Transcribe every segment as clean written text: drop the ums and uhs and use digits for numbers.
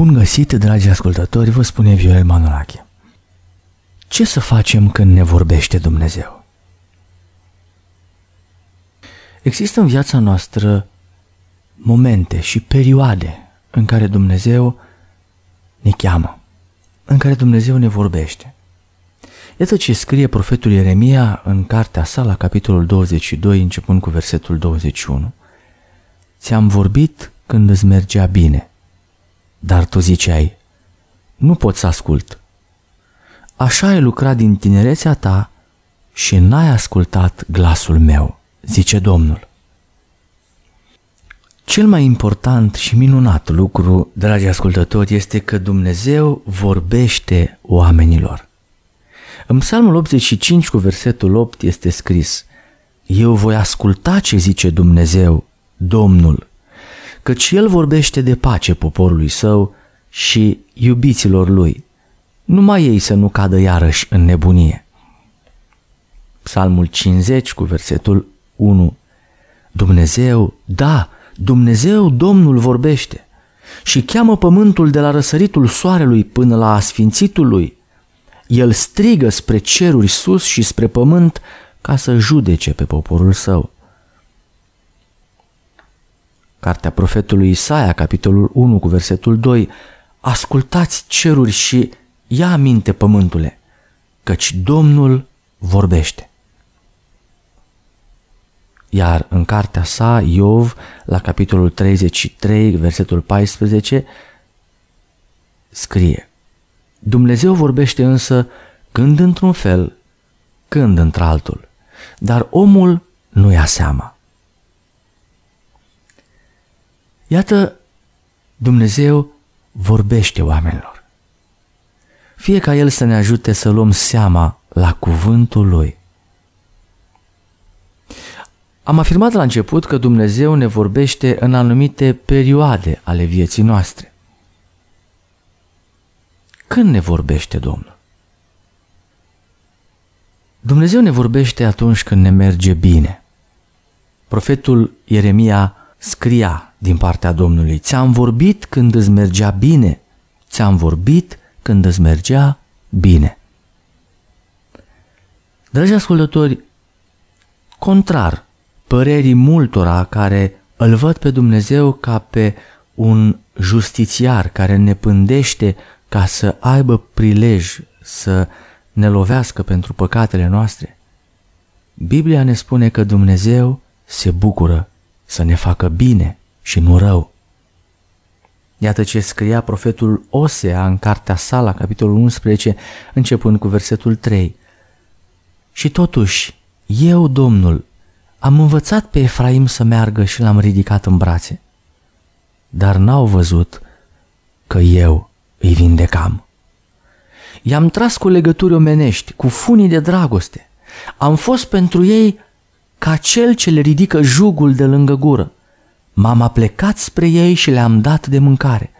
Bun găsit, dragi ascultători, vă spune Viorel Manolache. Ce să facem când ne vorbește Dumnezeu? Există în viața noastră momente și perioade în care Dumnezeu ne cheamă, în care Dumnezeu ne vorbește. Iată ce scrie profetul Ieremia în cartea sa la capitolul 22, începând cu versetul 21. Ți-am vorbit când îți mergea bine, dar tu ziceai, nu pot să ascult. Așa ai lucrat din tinerețea ta și n-ai ascultat glasul meu, zice Domnul. Cel mai important și minunat lucru, dragi ascultători, este că Dumnezeu vorbește oamenilor. În Psalmul 85 cu versetul 8 este scris: Eu voi asculta ce zice Dumnezeu, Domnul, căci El vorbește de pace poporului său și iubiților lui, numai ei să nu cadă iarăși în nebunie. Psalmul 50 cu versetul 1: Dumnezeu, da, Dumnezeu Domnul vorbește și cheamă pământul de la răsăritul soarelui până la asfințitul lui. El strigă spre ceruri sus și spre pământ ca să judece pe poporul său. Cartea profetului Isaia, capitolul 1 cu versetul 2: Ascultați ceruri și ia aminte pământule, căci Domnul vorbește. Iar în cartea sa, Iov, la capitolul 33, versetul 14, scrie: Dumnezeu vorbește însă când într-un fel, când într-altul, dar omul nu ia seama. Iată, Dumnezeu vorbește oamenilor. Fie ca El să ne ajute să luăm seama la cuvântul Lui. Am afirmat la început că Dumnezeu ne vorbește în anumite perioade ale vieții noastre. Când ne vorbește Domnul? Dumnezeu ne vorbește atunci când ne merge bine. Profetul Ieremia scria din partea Domnului: Ți-am vorbit când îți mergea bine, ți-am vorbit când îți mergea bine. Dragi ascultători, contrar părerii multora care îl văd pe Dumnezeu ca pe un justițiar care ne pândește ca să aibă prilej să ne lovească pentru păcatele noastre, Biblia ne spune că Dumnezeu se bucură să ne facă bine și nu rău. Iată ce scria profetul Osea în cartea sa la capitolul 11, începând cu versetul 3. Și totuși, eu, Domnul, am învățat pe Efraim să meargă și l-am ridicat în brațe, dar n-au văzut că eu îi vindecam. I-am tras cu legături omenești, cu funii de dragoste. Am fost pentru ei ca cel ce le ridică jugul de lângă gură. M-am aplecat spre ei și le-am dat de mâncare.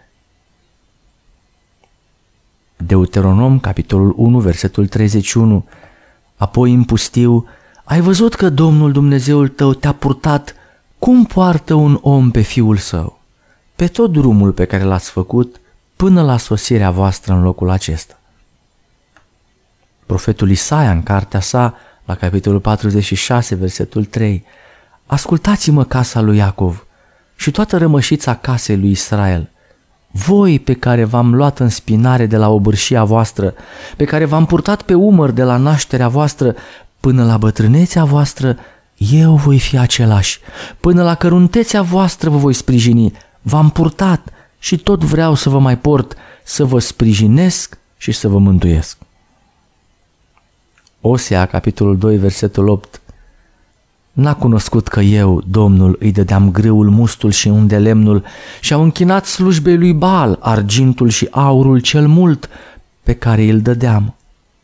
Deuteronom, capitolul 1, versetul 31. Apoi în pustiu: ai văzut că Domnul Dumnezeul tău te-a purtat cum poartă un om pe fiul său, pe tot drumul pe care l-ați făcut până la sosirea voastră în locul acesta. Profetul Isaia în cartea sa, la capitolul 46, versetul 3: ascultați-mă, casa lui Iacov și toată rămășița casei lui Israel, voi pe care v-am luat în spinare de la obârșia voastră, pe care v-am purtat pe umăr de la nașterea voastră până la bătrânețea voastră, eu voi fi același, până la căruntețea voastră vă voi sprijini, v-am purtat și tot vreau să vă mai port, să vă sprijinesc și să vă mântuiesc. Osea, capitolul 2, versetul 8: n-a cunoscut că eu, Domnul, îi dădeam grâul, mustul și undelemnul și au închinat slujbei lui Baal argintul și aurul cel mult pe care îl dădeam.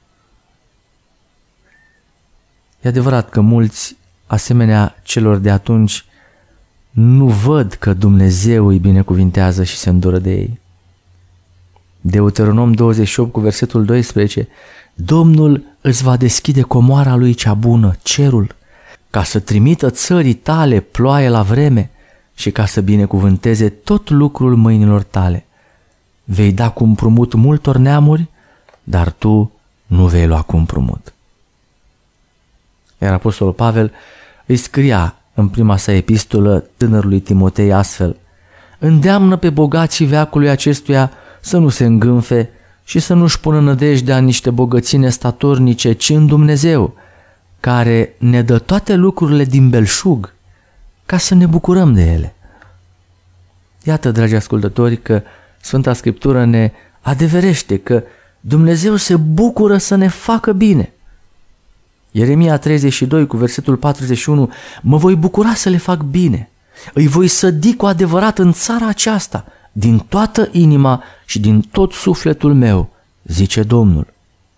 E adevărat că mulți, asemenea celor de atunci, nu văd că Dumnezeu îi binecuvintează și se îndură de ei. Deuteronom 28 cu versetul 12: Domnul îți va deschide comoara lui cea bună, cerul, ca să trimită țării tale ploaie la vreme și ca să binecuvânteze tot lucrul mâinilor tale. vei da cu împrumut multor neamuri, dar tu nu vei lua cu împrumut. Iar apostolul Pavel îi scria în prima sa epistolă tânărului Timotei astfel: îndeamnă pe bogații veacului acestuia să nu se îngânfe și să nu-și pună nădejdea în niște bogății nestatornice, ci în Dumnezeu, care ne dă toate lucrurile din belșug, ca să ne bucurăm de ele. Iată, dragi ascultători, că Sfânta Scriptură ne adeverește că Dumnezeu se bucură să ne facă bine. Ieremia 32 cu versetul 41: mă voi bucura să le fac bine, îi voi sădi cu adevărat în țara aceasta, din toată inima și din tot sufletul meu, zice Domnul.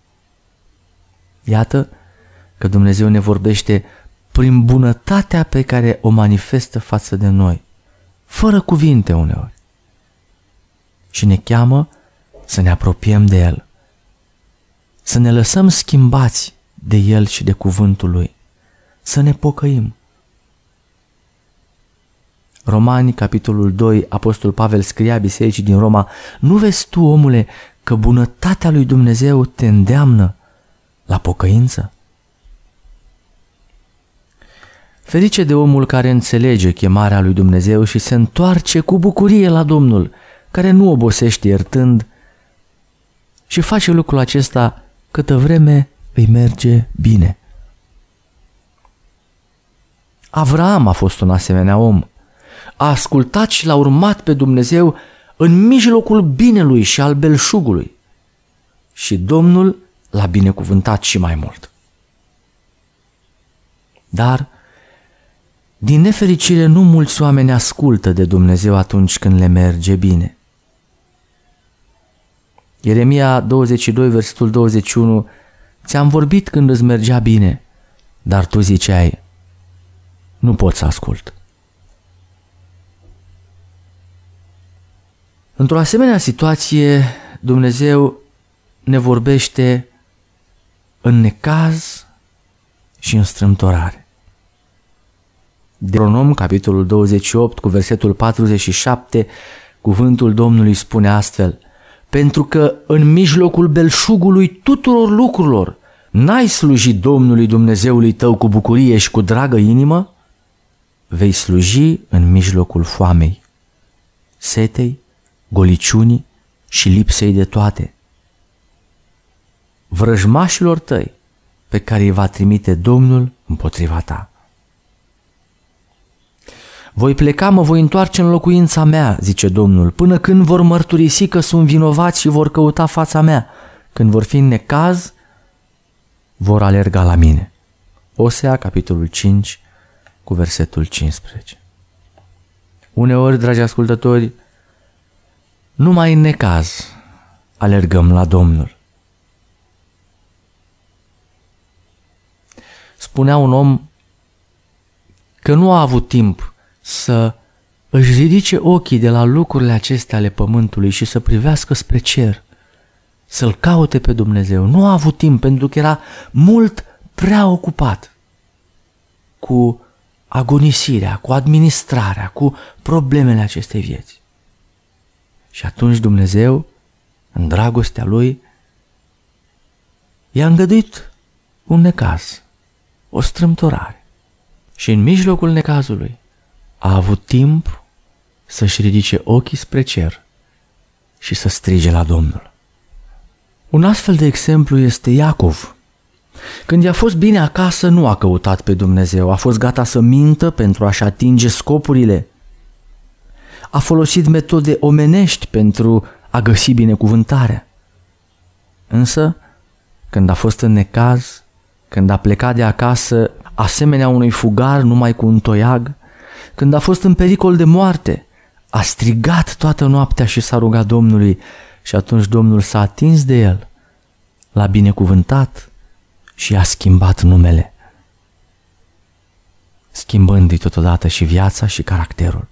Iată că Dumnezeu ne vorbește prin bunătatea pe care o manifestă față de noi, fără cuvinte uneori, și ne cheamă să ne apropiem de El, să ne lăsăm schimbați de El și de cuvântul Lui, să ne pocăim. Romani, capitolul 2, apostol Pavel scria bisericii din Roma: nu vezi tu, omule, că bunătatea lui Dumnezeu te îndeamnă la pocăință? Ferice de omul care înțelege chemarea lui Dumnezeu și se întoarce cu bucurie la Domnul, care nu obosește iertând și face lucrul acesta câtă vreme îi merge bine. Avraam a fost un asemenea om. A ascultat și l-a urmat pe Dumnezeu în mijlocul binelui și al belșugului. Și Domnul l-a binecuvântat și mai mult. Dar, din nefericire, nu mulți oameni ascultă de Dumnezeu atunci când le merge bine. Ieremia 22, versetul 21: ți-am vorbit când îți mergea bine, dar tu ziceai: nu pot să ascult. Într-o asemenea situație, Dumnezeu ne vorbește în necaz și în strâmtorare. Deuteronom, capitolul 28, cu versetul 47, cuvântul Domnului spune astfel: pentru că în mijlocul belșugului tuturor lucrurilor n-ai slujit Domnului Dumnezeului tău cu bucurie și cu dragă inimă, vei sluji în mijlocul foamei, setei, goliciunii și lipsei de toate, vrăjmașilor tăi pe care îi va trimite Domnul împotriva ta. Voi pleca, mă voi întoarce în locuința mea, zice Domnul, până când vor mărturisi că sunt vinovați și vor căuta fața mea. Când vor fi în necaz, vor alerga la mine. Osea, capitolul 5, cu versetul 15. Uneori, dragi ascultători, numai în necaz alergăm la Domnul. Spunea un om că nu a avut timp să își ridice ochii de la lucrurile acestea ale pământului și să privească spre cer, să-L caute pe Dumnezeu. Nu a avut timp pentru că era mult prea ocupat cu agonisirea, cu administrarea, cu problemele acestei vieți. Și atunci Dumnezeu, în dragostea Lui, i-a îngăduit un necaz, o strâmtorare. Și în mijlocul necazului a avut timp să-și ridice ochii spre cer și să strige la Domnul. Un astfel de exemplu este Iacov. Când i-a fost bine acasă, nu a căutat pe Dumnezeu, a fost gata să mintă pentru a-și atinge scopurile. A folosit metode omenești pentru a găsi binecuvântarea. Însă, când a fost în necaz, când a plecat de acasă asemenea unui fugar numai cu un toiag, când a fost în pericol de moarte, a strigat toată noaptea și s-a rugat Domnului și atunci Domnul s-a atins de el, l-a binecuvântat și i-a schimbat numele, schimbându-i totodată și viața și caracterul.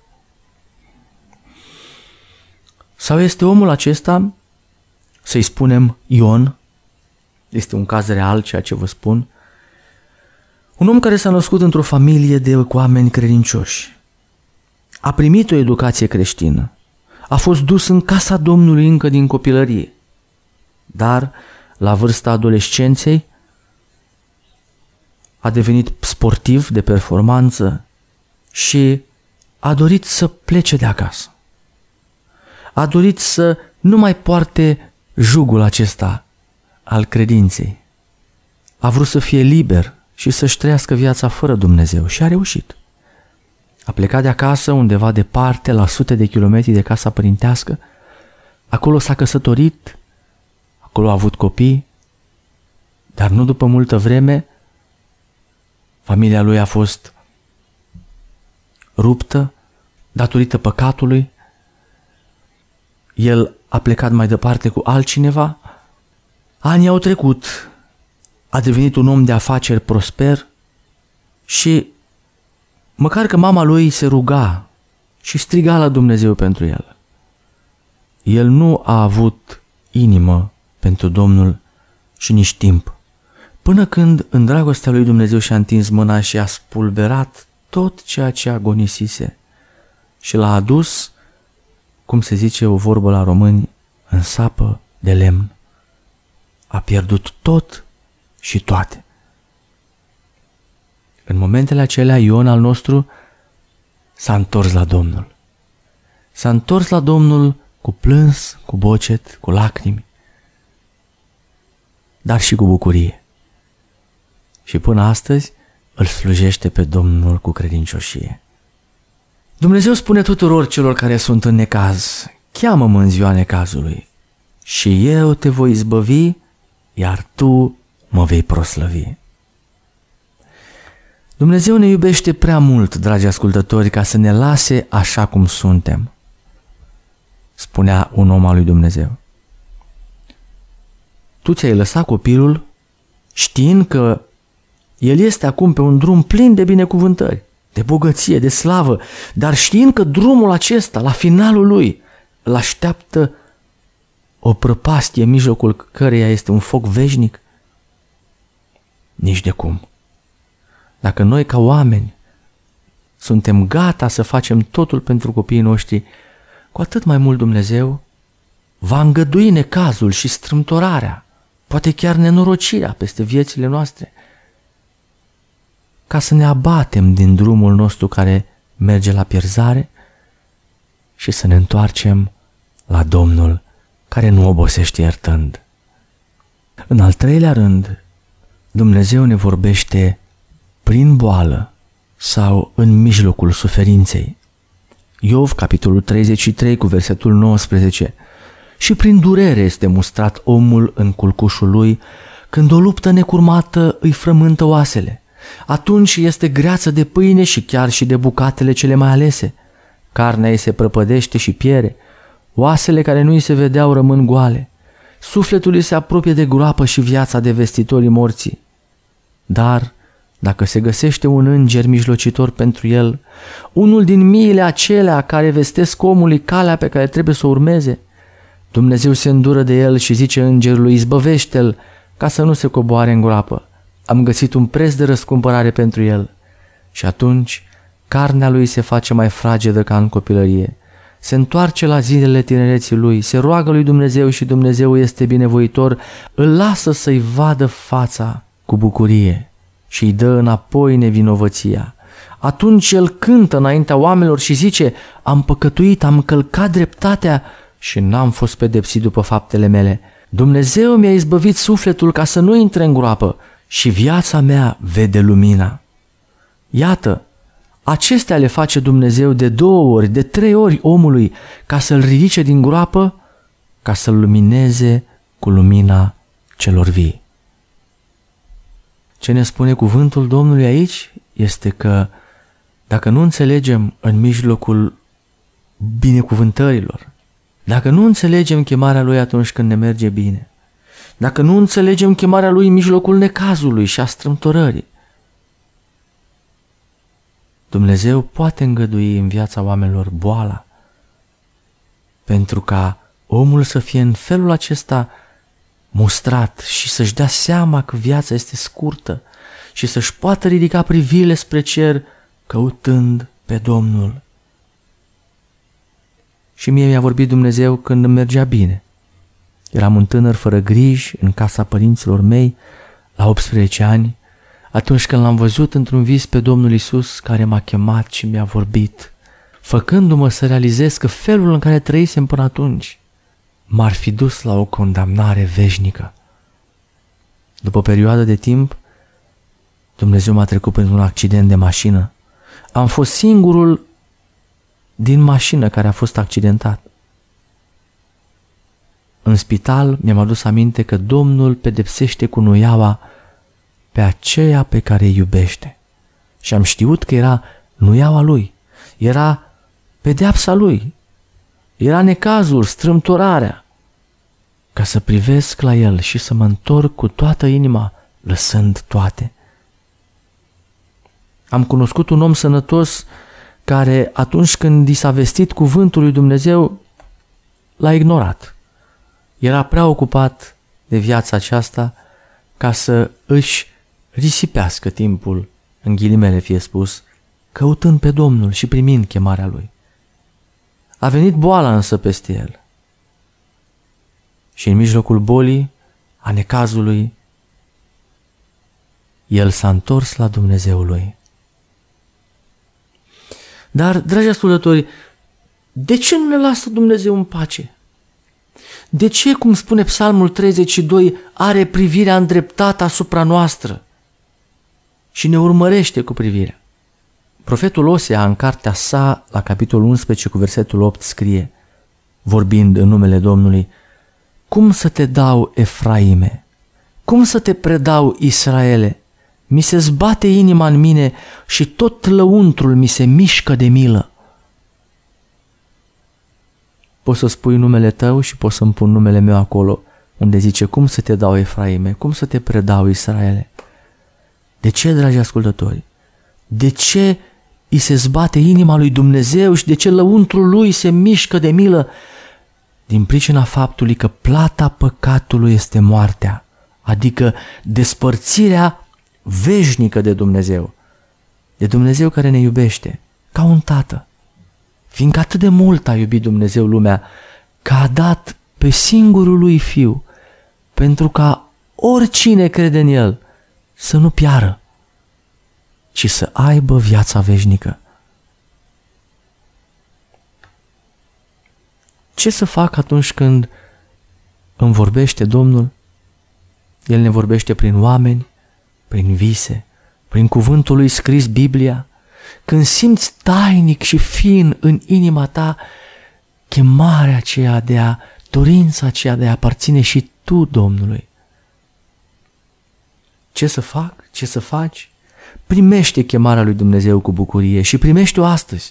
Sau este omul acesta, să-i spunem Ion, este un caz real ceea ce vă spun, un om care s-a născut într-o familie de oameni credincioși, a primit o educație creștină, a fost dus în casa Domnului încă din copilărie, dar la vârsta adolescenței a devenit sportiv de performanță și a dorit să plece de acasă. A dorit să nu mai poarte jugul acesta al credinței. A vrut să fie liber și să-și trăiască viața fără Dumnezeu și a reușit. A plecat de acasă undeva departe, la sute de kilometri de casa părintească. Acolo s-a căsătorit, acolo a avut copii, dar nu după multă vreme familia lui a fost ruptă datorită păcatului. El a plecat mai departe cu altcineva. Anii au trecut, a devenit un om de afaceri prosper și măcar că mama lui se ruga și striga la Dumnezeu pentru el, el nu a avut inimă pentru Domnul și nici timp, până când în dragostea lui Dumnezeu și-a întins mâna și a spulberat tot ceea ce agonisise și l-a adus, cum se zice o vorbă la români, în sapă de lemn. A pierdut tot și toate. În momentele acelea, Ion al nostru s-a întors la Domnul. S-a întors la Domnul cu plâns, cu bocet, cu lacrimi, dar și cu bucurie. Și până astăzi îl slujește pe Domnul cu credincioșie. Dumnezeu spune tuturor celor care sunt în necaz: cheamă-mă în ziua necazului și eu te voi izbăvi, iar tu mă vei proslăvi. Dumnezeu ne iubește prea mult, dragi ascultători, ca să ne lase așa cum suntem, spunea un om al lui Dumnezeu. Tu ți-ai lăsat copilul știind că el este acum pe un drum plin de binecuvântări, de bogăție, de slavă, dar știind că drumul acesta, la finalul lui, îl așteaptă o prăpastie în mijlocul căreia este un foc veșnic? Nici de cum. Dacă noi ca oameni suntem gata să facem totul pentru copiii noștri, cu atât mai mult Dumnezeu va îngădui necazul și strâmtorarea, poate chiar nenorocirea peste viețile noastre, ca să ne abatem din drumul nostru care merge la pierzare și să ne întoarcem la Domnul care nu obosește iertând. În al treilea rând, Dumnezeu ne vorbește prin boală sau în mijlocul suferinței. Iov, capitolul 33, cu versetul 19. Și prin durere este mustrat omul în culcușul lui, când o luptă necurmată îi frământă oasele. Atunci este greață de pâine și chiar și de bucatele cele mai alese. Carnea ei se prăpădește și piere, oasele care nu îi se vedeau rămân goale. Sufletul îi se apropie de groapă și viața de vestitorii morții. Dar dacă se găsește un înger mijlocitor pentru el, unul din miile acelea care vestesc omului calea pe care trebuie să o urmeze, Dumnezeu se îndură de el și zice îngerului: izbăvește-l ca să nu se coboare în groapă. Am găsit un preț de răscumpărare pentru el. Și atunci carnea lui se face mai fragedă ca în copilărie. Se întoarce la zilele tinereții lui, se roagă lui Dumnezeu și Dumnezeu este binevoitor, îl lasă să-i vadă fața cu bucurie și îi dă înapoi nevinovăția. Atunci el cântă înaintea oamenilor și zice: am păcătuit, am călcat dreptatea și n-am fost pedepsit după faptele mele. Dumnezeu mi-a izbăvit sufletul ca să nu intre în groapă și viața mea vede lumina. Iată, acestea le face Dumnezeu de 2 ori, de 3 ori omului, ca să-l ridice din groapă, ca să-l lumineze cu lumina celor vii. Ce ne spune cuvântul Domnului aici este că dacă nu înțelegem în mijlocul binecuvântărilor, dacă nu înțelegem chemarea Lui atunci când ne merge bine, dacă nu înțelegem chemarea Lui în mijlocul necazului și a strâmtorării, Dumnezeu poate îngădui în viața oamenilor boala, pentru ca omul să fie în felul acesta mustrat și să-și dea seama că viața este scurtă și să-și poată ridica privirile spre cer căutând pe Domnul. Și mie mi-a vorbit Dumnezeu când îmi mergea bine. Eram un tânăr fără griji în casa părinților mei, la 18 ani, atunci când l-am văzut într-un vis pe Domnul Iisus care m-a chemat și mi-a vorbit, făcându-mă să realizez că felul în care trăisem până atunci m-ar fi dus la o condamnare veșnică. După o perioadă de timp, Dumnezeu m-a trecut printr-un accident de mașină. Am fost singurul din mașină care a fost accidentat. În spital mi-am adus aminte că Domnul pedepsește cu nuiaua pe aceea pe care îi iubește. Și am știut că era nuiaua Lui, era pedeapsa Lui, era necazul, strâmtorarea, ca să privesc la El și să mă întorc cu toată inima, lăsând toate. Am cunoscut un om sănătos care, atunci când i s-a vestit cuvântul lui Dumnezeu, l-a ignorat. Era prea ocupat de viața aceasta ca să își risipească timpul, în ghilimele fie spus, căutând pe Domnul și primind chemarea Lui. A venit boala însă peste el. Și în mijlocul bolii, a necazului, el s-a întors la Dumnezeul lui. Dar, dragi ascultători, de ce nu ne lasă Dumnezeu în pace? De ce, cum spune Psalmul 32, are privirea îndreptată asupra noastră și ne urmărește cu privirea? Profetul Osea, în cartea sa, la capitolul 11, cu versetul 8, scrie, vorbind în numele Domnului, cum să te dau, Efraime? Cum să te predau, Israele? Mi se zbate inima în mine și tot lăuntrul mi se mișcă de milă. Poți să spui numele tău și poți să-mi pun numele meu acolo, unde zice, cum să te dau, Efraime? Cum să te predau, Israele? De ce, dragi ascultători? De ce îi se zbate inima lui Dumnezeu și de ce lăuntrul lui se mișcă de milă? Din pricina faptului că plata păcatului este moartea, adică despărțirea veșnică de Dumnezeu, de Dumnezeu care ne iubește ca un tată. Fiindcă atât de mult a iubit Dumnezeu lumea, că a dat pe singurul lui Fiu, pentru ca oricine crede în El să nu piară, ci să aibă viața veșnică. Ce să fac atunci când îmi vorbește Domnul? El ne vorbește prin oameni, prin vise, prin cuvântul lui scris, Biblia. Când simți tainic și fin în inima ta chemarea aceea dorința aceea de a aparține și tu Domnului. Ce să fac? Ce să faci? Primește chemarea lui Dumnezeu cu bucurie și primește-o astăzi.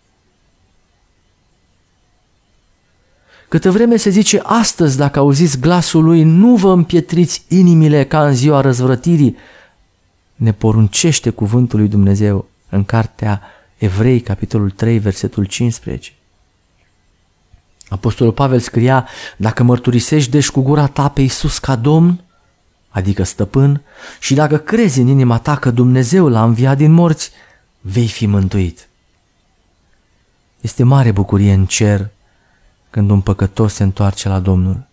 Câtă vreme se zice astăzi, dacă auziți glasul lui, nu vă împietriți inimile ca în ziua răzvrătirii, ne poruncește cuvântul lui Dumnezeu în cartea Evrei, capitolul 3, versetul 15. Apostolul Pavel scria, dacă mărturisești deci cu gura ta pe Iisus ca Domn, adică stăpân, și dacă crezi în inima ta că Dumnezeu l-a înviat din morți, vei fi mântuit. Este mare bucurie în cer când un păcătos se întoarce la Domnul.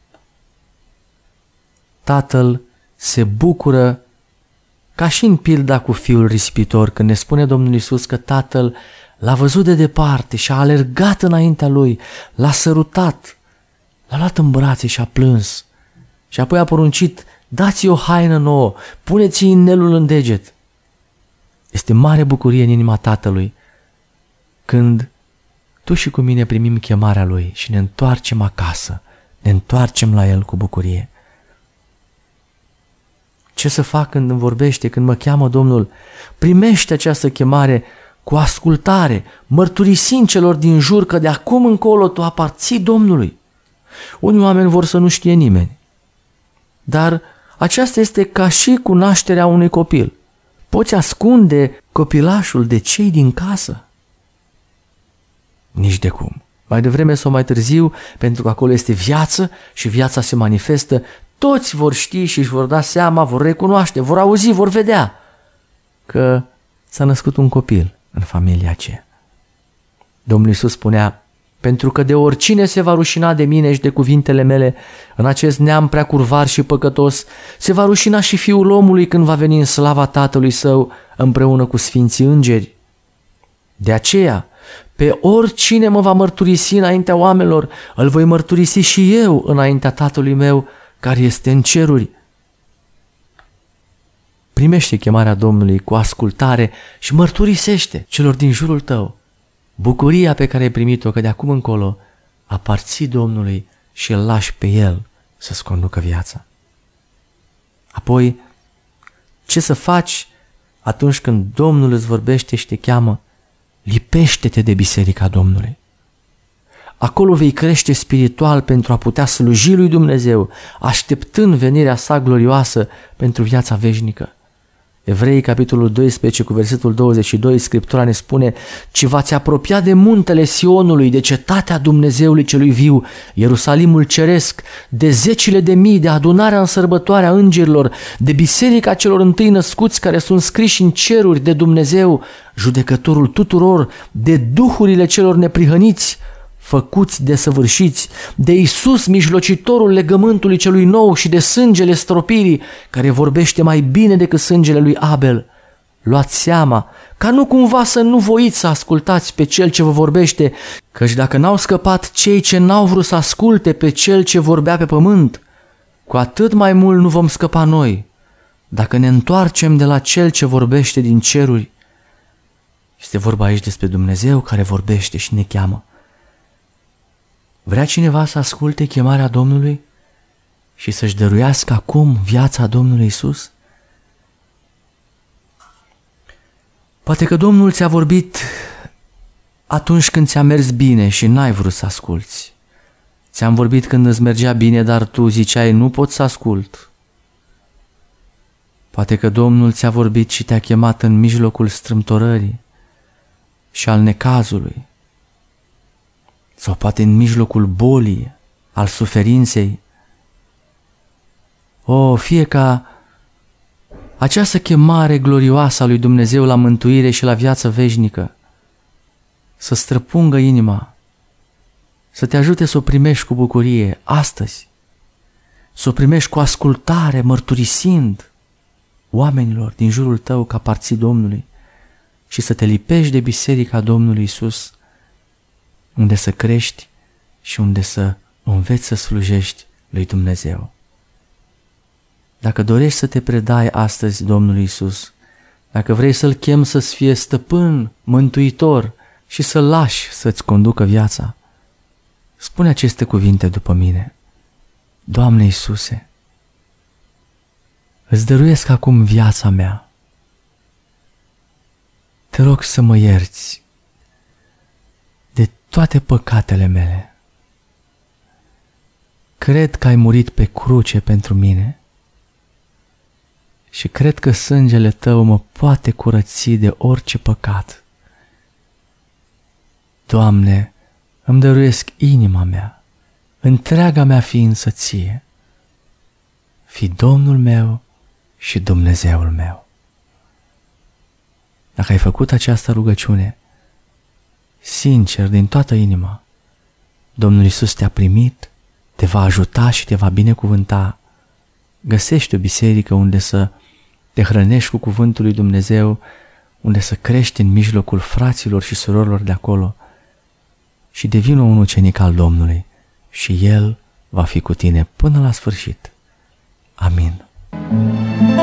Tatăl se bucură ca și în pilda cu fiul risipitor, când ne spune Domnul Iisus că tatăl l-a văzut de departe și a alergat înaintea lui, l-a sărutat, l-a luat în brațe și a plâns. Și apoi a poruncit, dați-i o haină nouă, puneți-i inelul în deget. Este mare bucurie în inima tatălui când tu și cu mine primim chemarea lui și ne întoarcem acasă, ne întoarcem la el cu bucurie. Ce să fac când îmi vorbește, când mă cheamă Domnul? Primește această chemare cu ascultare, mărturisind celor din jur că de acum încolo tu aparții Domnului. Unii oameni vor să nu știe nimeni, dar aceasta este ca și cu nașterea unui copil. Poți ascunde copilașul de cei din casă? Nici de cum. Mai devreme sau mai târziu, pentru că acolo este viață și viața se manifestă, toți vor ști și își vor da seama, vor recunoaște, vor auzi, vor vedea că s-a născut un copil în familia aceea. Domnul Iisus spunea, pentru că de oricine se va rușina de mine și de cuvintele mele în acest neam prea curvar și păcătos, se va rușina și Fiul omului când va veni în slava Tatălui Său împreună cu sfinții îngeri. De aceea, pe oricine mă va mărturisi înaintea oamenilor, îl voi mărturisi și eu înaintea Tatălui meu care este în ceruri. Primește chemarea Domnului cu ascultare și mărturisește celor din jurul tău bucuria pe care ai primit-o, că de acum încolo aparții Domnului și îl lași pe El să-ți conducă viața. Apoi, ce să faci atunci când Domnul îți vorbește și te cheamă? Lipește-te de biserica Domnului. Acolo vei crește spiritual pentru a putea sluji lui Dumnezeu, așteptând venirea sa glorioasă pentru viața veșnică. Evrei, capitolul 12, cu versetul 22, Scriptura ne spune: ci v-ați apropiat de muntele Sionului, de cetatea Dumnezeului celui viu, Ierusalimul ceresc, de zecile de mii, de adunarea în sărbătoarea îngerilor, de biserica celor întâi născuți care sunt scriși în ceruri, de Dumnezeu, judecătorul tuturor, de duhurile celor neprihăniți, făcuți desăvârșiți, de Iisus, mijlocitorul legământului celui nou și de sângele stropirii, care vorbește mai bine decât sângele lui Abel. Luați seama, ca nu cumva să nu voiți să ascultați pe Cel ce vă vorbește, căci dacă n-au scăpat cei ce n-au vrut să asculte pe Cel ce vorbea pe pământ, cu atât mai mult nu vom scăpa noi, dacă ne întoarcem de la Cel ce vorbește din ceruri. Este vorba aici despre Dumnezeu care vorbește și ne cheamă. Vrea cineva să asculte chemarea Domnului și să-și dăruiască acum viața Domnului Iisus? Poate că Domnul ți-a vorbit atunci când ți-a mers bine și n-ai vrut să asculți. Ți-am vorbit când îți mergea bine, dar tu ziceai: nu pot să ascult. Poate că Domnul ți-a vorbit și te-a chemat în mijlocul strâmtorării și al necazului, sau poate în mijlocul bolii, al suferinței. Fie ca această chemare glorioasă a lui Dumnezeu la mântuire și la viață veșnică să străpungă inima, să te ajute să o primești cu bucurie astăzi, să o primești cu ascultare, mărturisind oamenilor din jurul tău că aparții Domnului, și să te lipești de biserica Domnului Iisus, unde să crești și unde să înveți să slujești lui Dumnezeu. Dacă dorești să te predai astăzi Domnului Iisus, dacă vrei să-L chemi să-ți fie stăpân, mântuitor și să-L lași să-ți conducă viața, spune aceste cuvinte după mine: Doamne Iisuse, îți dăruiesc acum viața mea. Te rog să mă ierți de toate păcatele mele. Cred că ai murit pe cruce pentru mine și cred că sângele tău mă poate curăți de orice păcat. Doamne, îmi dăruiesc inima mea, întreaga mea ființă ție. Fii Domnul meu și Dumnezeul meu. Dacă ai făcut această rugăciune sincer, din toată inima, Domnul Iisus te-a primit, te va ajuta și te va binecuvânta. Găsești o biserică unde să te hrănești cu cuvântul lui Dumnezeu, unde să crești în mijlocul fraților și surorilor de acolo, și devină un ucenic al Domnului și El va fi cu tine până la sfârșit. Amin.